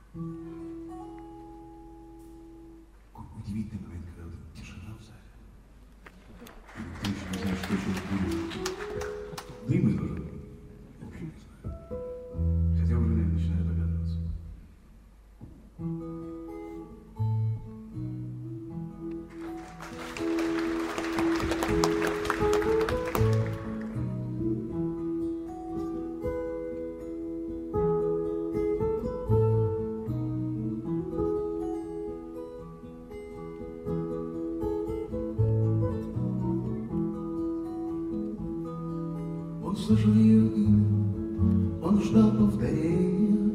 Удивительный момент, когда вот тишина в зале. И ты еще не знаешь, что сейчас будет. Да и мы тоже. В общем, не знаю. Хотя уже, наверное, начинаю догадываться. Он слышал ее имя, он ждал повторения.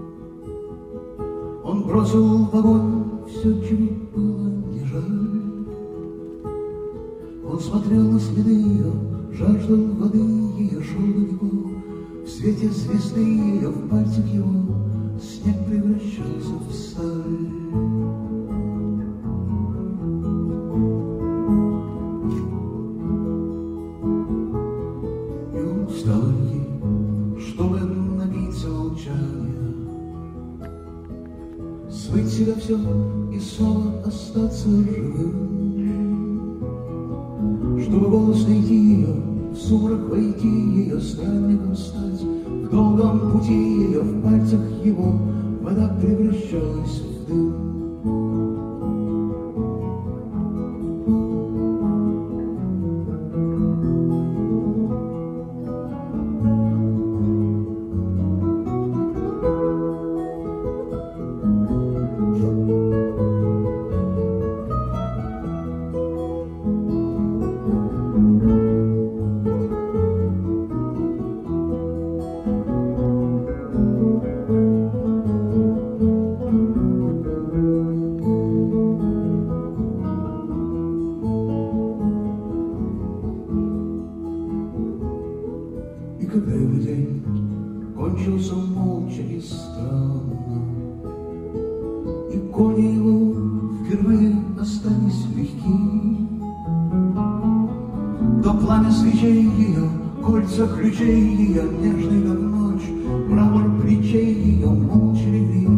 Он бросил в огонь все, чего было не жаль. Он смотрел на следы ее, жаждал воды, ее шел далеко. В свете звезды ее, в пальцах его снег превращался в сталь. Чтобы напиться молчания, смыть себя все и снова остаться живым, чтобы голос найти ее, в сумрак войти, ее странником стать, в долгом пути ее, в пальцах его вода превращалась в дым. И когда его день кончился молча и странно, и кони его впервые остались легки, то пламя свечей ее, кольца ключей ее, нежный как ночь, мрамор плечей ее, молчаливый